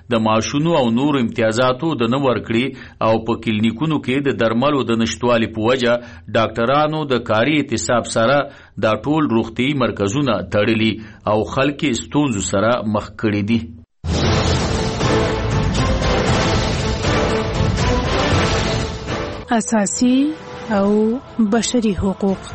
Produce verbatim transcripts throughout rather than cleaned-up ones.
د معاشونو او نور امتیازاتو د نه ورکړي او په کلینیکونو کې د درملو د نشټوالي په وجه ډاکټرانو د کاري اعتصاب سره دا ټول روغتي مرکزونه تړلي او خلک ستونزو سره مخ کړي دي. اساسي او بشري حقوق.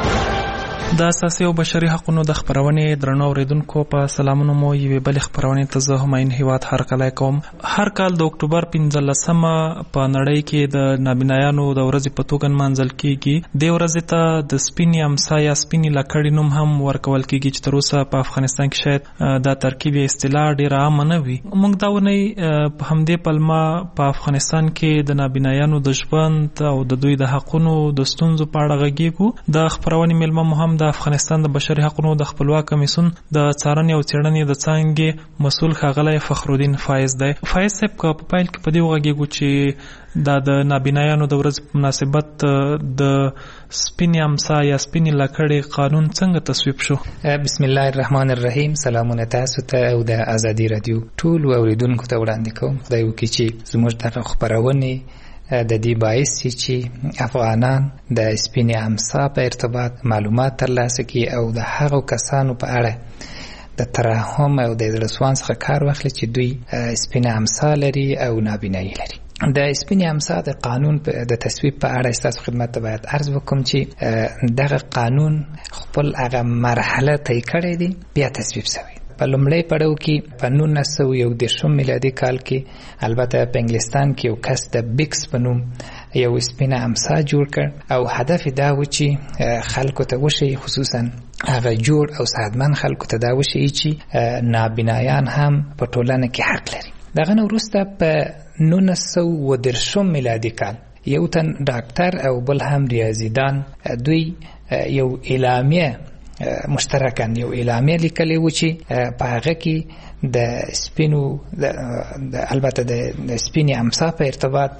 د اساسي او بشري حقوقو د خبرونې درنو اوریدونکو په سلامونو مو یوې بل خبرونې ته زه هماین هیواد هر کله کوم. هر کال د اکتوبر پنځلسمه په نړۍ کې د نابینایانو د ورځې په توګه نمانځل کیږي. د ورځې ته د سپینې امسا یا سپینې لکړې نوم هم ورکول کیږي چې تر اوسه په افغانستان کې شاید دا ترکیب اصطلاح ډېره عامه نه وي. موږ دا ونی په همدې پلمه په افغانستان کې د نابینایانو د ژوند او د دوی د حقونو د ستونزو په اړه غږیږو. د خبرونې مېلمه مو هم د افغانستان د بشري حقوقو د خپلواک کمیسیون د څارنې او څېړنې د څانګې مسؤل ښاغلی فخرالدین فایز دی. فایز صاحب که په پیل کې په دې وغږیږو چې دا د نابینایانو د ورځې په مناسبت د سپینې امسا یا سپینې لکړې قانون څنګه تصویب شو؟ بسم الله الرحمن الرحیم. سلامونه تاسو ته او د ازادي رادیو ټول اوریدونکو ته وړاندې کوم. خدای وکړي چې زموږ دغه خپرونې د دې باعث چې افغانان د سپینې امسا په ارتباط معلومات ترلاسه کړي او د هغو کسانو په اړه د ترحم او د زړه سوان څخه کار واخلي چې دوی سپینې امسا لري او نابینایي لري. د سپینې امسا د قانون د تصویب په اړه ستاسو خدمت ته باید عرض وکړم چې دغه قانون خپل هغه مرحله طی کړې دي، بیا تصویب شوی. په لومړی پړاو کې په نولس سوه یو دېرشم میلادي کال کې البته په انګلستان کې یو کس د بیکس په نوم یو سپینه امسا جوړ کړ او هدف دا و چې خلکو ته وښیي، خصوصا هغه جوړ او صحتمند خلکو ته دا وښیي چې نابینایان هم په ټولنه کې حق لري. دغه نه وروسته په نولس سوه اووه دېرشم میلادي کال یو تن ډاکټر او بل هم ریاضیدان دوی یو اعلامیه مشترکاً یو اعلامیه لیکلی و چې په هغه کې د سپینو البته د سپینې امسا په ارتباط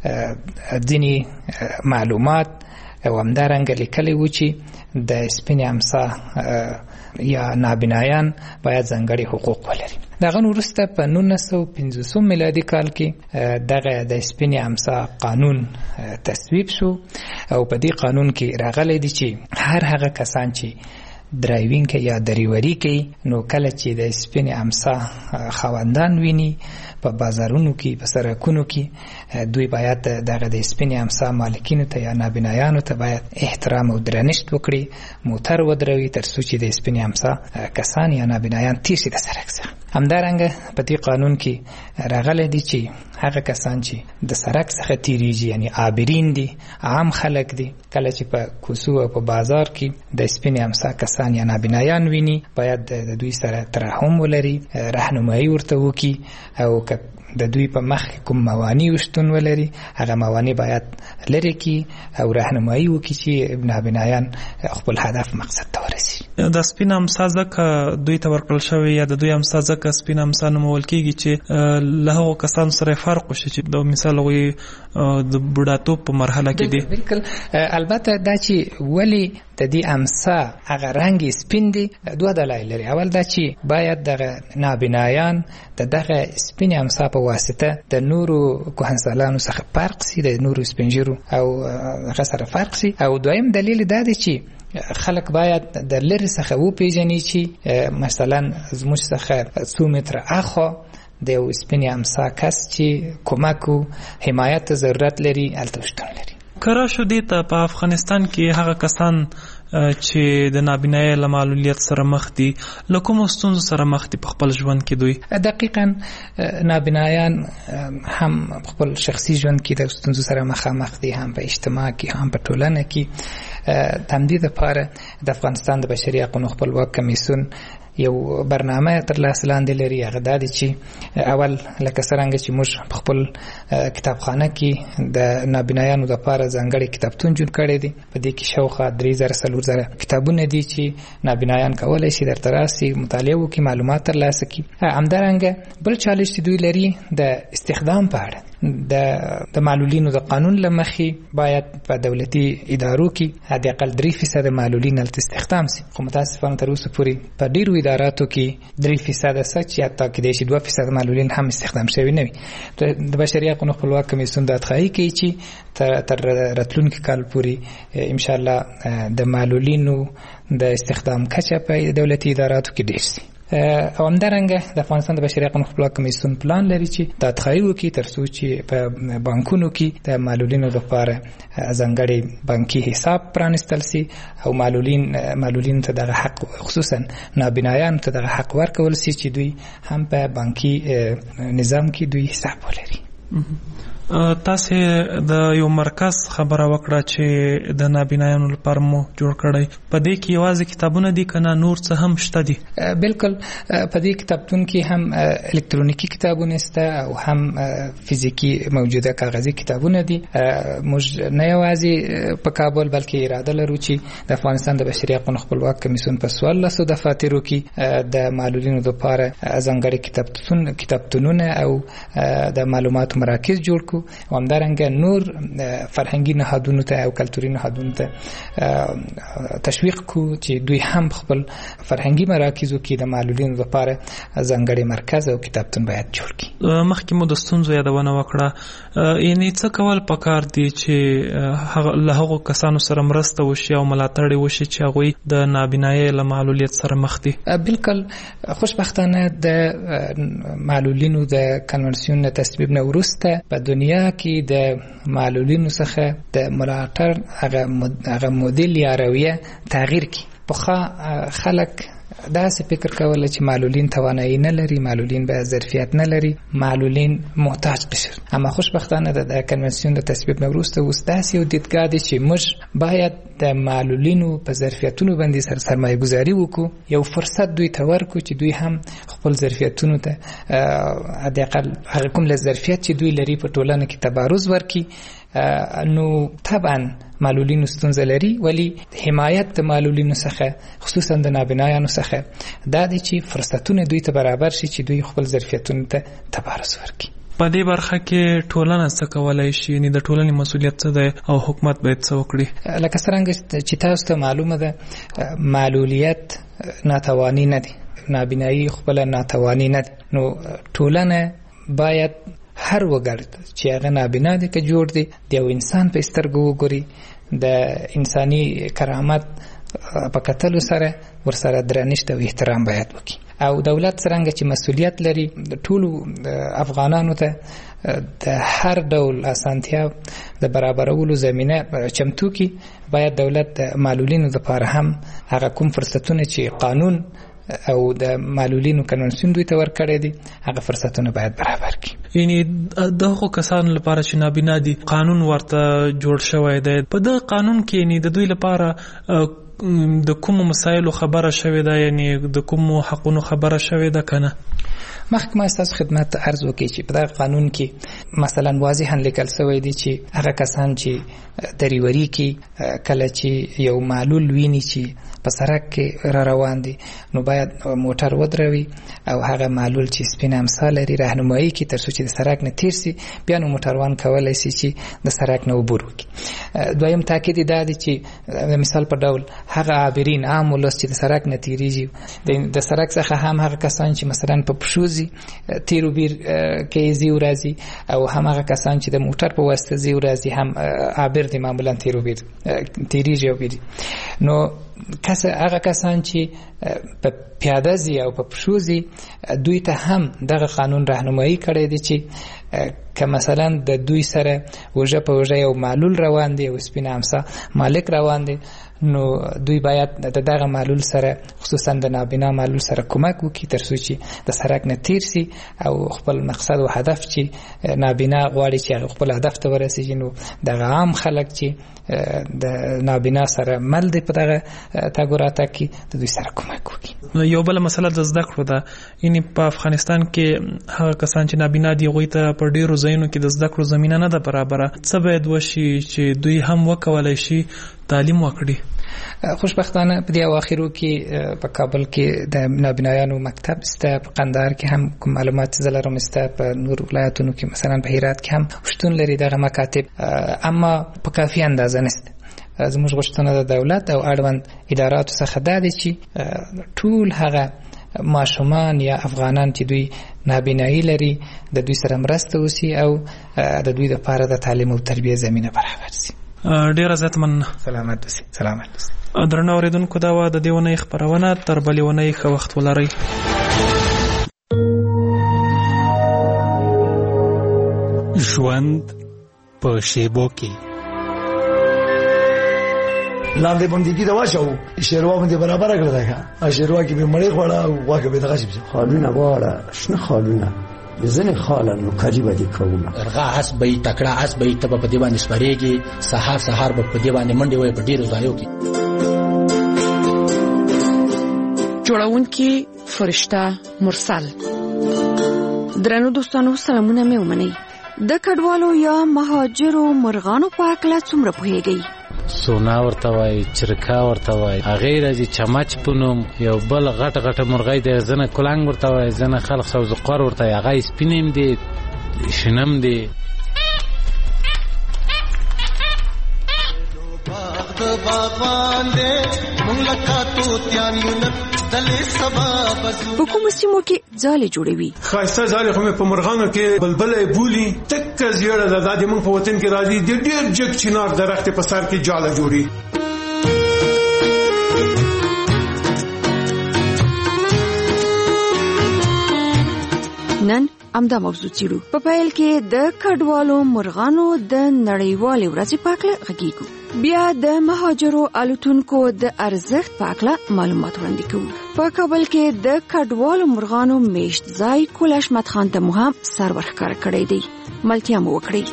ځینې معلومات او همدارنګه لیکلی و چې د سپینې امسا یا نابینایان باید ځانګړي حقوق ولري. دغه وروسته په نولس سوه پنځوسم میلادي کال کې دغه د سپینې امسا قانون تصویب شو او په دې قانون کې راغلی دی چې هر هغه کسان چې درایوینګ کوي یا دریوري کوي نو کله چې د سپینې امسا خاوندان ویني په بازارونو کې په سړکونو کې دوی باید دغه د سپینې امسا مالکینو ته یا نابینایانو ته باید احترام او درنښت وکړي، موټر ودروي تر څو چې د سپینې امسا کسان یا نابینایان تیر شي د سړک څخه. همدارنګه په دې قانون کې راغلی دی چې هغه کسان چې د سړک څخه تیریږي یعنی عابرین دي، عام خلک دي، کله چې په کوڅو او په بازار کې د سپینې امسا کسان یا نابینایان ویني باید د دوی سره ترحم ولري، راهنمایي ورته وکړي او د دوی په مخ کوم موانع شتون ولري هغه موانع باید لرې کړي او راهنمایي وکړي چې نابینایان خپل هدف مقصد ته ورسي. د سپین امسا ځکه دوی ته ورکړل شوی یا د دوی امسا ځکه سپین امسا نومول کېږي چې له هغو کسانو سره فرق وشي چې د مثال هغوی د بوډاتوب په مرحله کې دي. بالکل. البته دا چې ولې د دې امسا هغه رنګ سپین دي دوه دلایل لري. اول دا چې باید دغه نابینایان د دغه سپین امسا په واسطه د نورو کهنسالانو څخه فرق سي، د نورو سپینجرو او هغه سره فرق سي. او دویم دلیل دا دی چې خلک باید د لرې څخه وپېژني چې مثلا زموږ څخه څو متره اخوا د یو سپینې امسا کس چې کومک او حمایت ته ضرورت لري هلته شتون لري. که راشو دې ته په افغانستان کې هغه کسان چې د نابینایۍ له معلولیت سره مخ دي له کومو ستونزو سره مخ دي په خپل ژوند کې دوی؟ دقیقاً نابینایان هم خپل شخصي ژوند کې د ستونزو سره مخامخ دي، هم په اجتماع کې هم په ټولنه کې. تمدید لپاره د افغانستان د بشري حقوقو خپلواک کمیسیون یو برنامه تر لاس لاندې لري. هغه دا دی چې اول لکه څرنګه چې موږ په خپل کتابخانه کې د نابینایانو لپاره ځانګړی کتابتون جوړ کړی دی. په دې کې شاوخوا درې زره څلور زره کتابونه دي چې نابینایان کولی شي درته راسي، مطالعه وکړي، معلومات ترلاسه کړي. همدارنګه بل چالش چې دوی لري د استخدام په اړه. د د معلولینو د قانون لمخې باید په دولتي ادارو کې حد اقل درې فیصد معلولین هلته استخدام سي، خو متاسفانه تر اوسه پورې په ډیرو اداراتو کې درې فیصد څه چې حتی کېدای شي دوه فیصد معلولین هم استخدام شوي نه وي. د بشري حقوقو خپلواک کمیسیون دا ادخایي کوي چې تر راتلونکي کال پورې ان شاء الله د معلولینو د استخدام کچه په دولتي اداراتو کې ډیر شي. او همدارنګه د افغانستان د بشري حقوقو خپلواک کمیسیون پلان لري چې دا ادخایي وکړي تر څو چې په بانکونو کې د معلولینو لپاره ځانګړی بانکي حساب پرانستل سي او معلولین معلولین ته دغه حق خصوصا نابینایان ته دغه حق ورکول سي چې دوی هم په بانکي نظام کې دوی حساب ولري. تاسو د یو مرکز خبره وکړه چې د نابینایانو لپاره مو جوړ کړی، په دې کې یوازې کتابونه دي کنه نور څه هم شته دي؟ بالکل په دې کتابتون کې هم الکترونیکی کتابونه شته او هم فزیکی موجوده کاغذي کتابونه دي. موږ نه یوازې په کابل بلکې اراده لرو چې د افغانستان د بشري حقوقو خپلواک کمیسیون په څوارلسو دفاترو کې د معلولینو لپاره ځانګړي کتابتون کتابتونونه او د معلوماتو مراکز جوړ کړو او همدارنګه نور فرهنګي نهادونو ته او کلتوري نهادونو ته تشویق کو چې دوی هم خپل فرهنګي مراکزو کې د معلولینو لپاره ځانګړي مرکز او کتابتون باید جوړ کړي. مخکې مو د ستونزو یادونه وکړه، یعنی څه کول پکار دي چې له هغو کسانو سره مرسته وشي او ملاتړ وشي چې هغوی د نابینایۍ له معلولیت سره مخ دي؟ بالکل خوشبختانه د معلولینو د کنونسیون تصویب نه وروسته په دنیا کې د معلولینو څخه د ملاتړ هغه مدل یا رویه تغییر کی. پخوا خلک داسې فکر کوله چې معلولین توانایی نه لري، معلولین به ظرفیت نه لري، معلولین محتاج قشر. اما خوشبختانه د کنونسیون د تصویب نه وروسته اوس داسې یو دیدګاه دی چې موږ باید د معلولینو په ظرفیتونو باندې سر سرمایه گذاري وکړو، یو فرصت دوی ته ورکړو چې دوی هم خپل ظرفیتونو ته حداقل هغه کوم له ظرفیت چې دوی لري په ټولنه کې تبارز ورکړي. نو طبعا معلولینو ستونزه لري، ولی حمایت د معلولینو څخه خصوصا د نابینایانو څخه دا دی چې فرصتونه دوی ته برابر شي چې دوی خپل ظرفیتونو ته تبارز ورکړي. په دې برخه کې ټولنه څه کولای شي؟ یعنی د ټولنې مسؤلیت څه دی او حکومت باید څه وکړي؟ لکه څنګه چې تاسو ته معلومه ده معلولیت ناتوانی نه دی، نابینایی خپل ناتوانی نه دی. نو ټولنه باید هر وګړی چې هغه نابینا دی که جوړ دی د یو انسان په سترګو وګوري، د انساني کرامت په کتلو سره ورسره درنښت او احترام باید وکړي. او دولت څنګه چې مسؤلیت لري د ټولو افغانانو ته د هر ډول اسانتیا د برابرولو زمینه چمتو کی، باید دولت د معلولینو لپاره هم هغه کوم فرصتونه چې قانون او د معلولینو کنونسیون دوی ته ورکړی دي هغه فرصتونه باید برابر کړي. یعنی دغه کسانو لپاره چې نابینا دي قانون ورته جوړ شوی دی، په دغه قانون کې یعنی د دوی لپاره د کوم مسایلو خبره شوې ده، یعنی د کوم حقونو خبره شوې ده کنه؟ مخکې ما ستاسو خدمت ته عرض وکړي چې په دغه قانون کې مثلا واضحا لیکل شوی دی چې هغه کسان چې دریوري کې کله چې یو معلول ویني چې په سړک کې را روان دي نو باید موټر ودروي او هغه معلول چې سپین امسا لري راهنمایي کوي تر څو چې د سړک نه تیر سي، بیا نو موټروان کولی سي چې د سړک نه عبور وکړي. دویم تاکید دا دی چې د مثال په ډول هغه عابرین عام ولس چې د سړک نه تیریږي، د سړک څخه هم هغه کسان چې مثلا په پښو ځي تیرو بیر کې ځي ورځي، او هم هغه کسان چې د موټر په واسطه ځي ورځي هم عابر دي معمولا تیرو بیر تیریږي او بیر. نو کس هغه کسان چې په پیاده ځي او په پښو ځي دوی ته هم دغه قانون راهنمایي کړی دی چې که مثلا د دوی سره وژه په وژه یو معلول روان دی او سپین امسا مالک روان دی، نو دوی باید د دغه معلول سره خصوصا د نابینا معلول سره کومک وکړي تر څو چې د سړک نه تیر سي او خپل مقصد او هدف چې نابینا غواړي چې خپل هدف ته ورسیږي. نو دغه عام خلک چې د نابینا سره مل دی په دغه تګ راتګ کې د دوی سره کومک وکړي. یو بل مسله د زده کړو ده، یعنی په افغانستان کې هغه کسان چې نابینا دي هغوی ته په ډیرو ځایونو کې د زده کړو زمینه نه ده برابره. څه باید وشي چې دوی هم وکولای شي تعلیم وکړي؟ خوشبختانه په دې اواخرو کې په کابل کې د نابینایانو مکتب سته، په قندهار کې هم کوم معلومات زه لرم سته، په نور ولایتونو کې مثلا په هرات کې هم شتون لري دغه مکاتب، اما په کافي اندازه نشته. زموږ غوښتنه د دولت او اړوند اداراتو څخه دا دی چې ټول هغه ماشومان یا افغانان چې دوی نابینایی لري د دوی سره مرسته وشي او د دوی لپاره د تعلیم او تربیه زمینه برابر شي. ډیر عزت من سلامت اوسئ. سلامت اوسئ. درنو اوریدونکو، دا و د دې ونې خبرونه، تر بلې ونې ښه وخت ولرئ. ژوند په شیبو کې لاندې باندې دا واچو شیروا باندې برابر کړل دا شیروا کې به مړې خوړه او واګه به دغه شي خالونه واړه شنه خالونه ځنه خاله نو کاجی باندې کوم ارغا اس به تکړه اس به تب په دی باندې سپریږي، سحر سحر په دی باندې منډي وای په ډیرو ځایو کې. جوړونکي فرشته مرسل. درنو دوستانو، سلامونه مې ومنئ. د کډوالو یا مهاجرو مرغانو په اړه څومره پوهیږئ؟ سونا ورته وای، چرکا ورته وای، هغه راځي چمچ پونم، یو بل غټ غټ مرغۍ د زنه کلنګ ورته وای، زنه خلق سوزقار ورته، هغه سپینم دي شنم دي. په کوم سیمو کې ځالې جوړوي؟ خاصه ځالې خو مې په مرغانو کې بلبلې بولي، تک زیړه د دادې موږ په وطن کې راځي د ډېر جګ چنار درخت په سر کې جاله جوړي. نن امدا موضوع چیرو. په پیل کې د کډوالو مرغانو د نړیوالې ورځې په اړه غږیږو، بیا د مهاجرو الوتونکو د ارزښت په اړه معلومات وړاندې کوو. په کابل کې د کډوالو مرغانو میشت ځای کول احمد خان ته مو هم سر ورښکاره کړی دی. ملتیا مو وکړئ.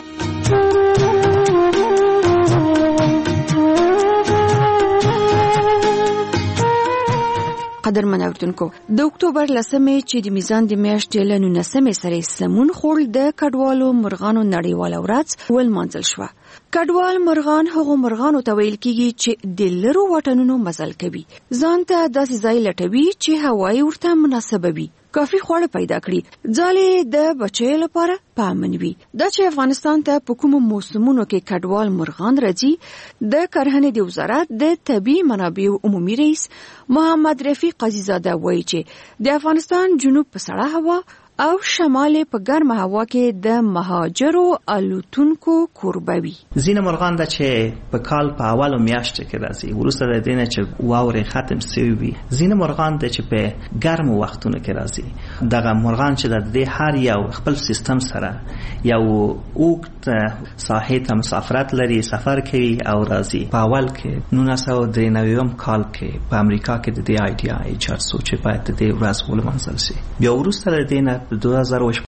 قدرمن اوریدونکو، د اکتوبر لسمې چې د میزان د میاشتې له نولسمې سره سمون خورل د کډوالو مرغانو نړیواله ورځ ولمانځل شوه. کډوال مرغان هغو مرغانو ته ویل کیږي چې د لرو وطنونو مزل کوي، ځان ته داسې ځای لټوي چې هوایي ورته مناسبه وي، کافي خواړه پیدا کړي، ځالې د بچیو لپاره پامن وي. دا چې افغانستان ته په کومو موسمونو کې کډوال مرغان راځي، د کرهنې د وزارت د طبیعي منابعو عمومي رئیس محمد رفیق قاضیزاده وایي چې د افغانستان جنوب په سړه هوا او شمال په ګرمه هوا کې د مهاجرو الوتونکو کوربه وي. ځینې مرغان د چې په کال په اولو میاشتو کې راځي، وروسته د دې نه چې واورې ختم شوي وي. ځینې مرغان د چې په ګرمو وختونو کې راځي. دغه مرغان چې د دې هر یو خپل سیستم سره یو اوږد ساحې ته مسافرت لري، سفر کوي او راځي. په اول کې نولس سوه درې نوي کال کې په امریکا کې د دې آیډیا ایجاد شو چې باید د دې ورځ ولمانځل شي. بیا وروسته د دې نه په دوه هزار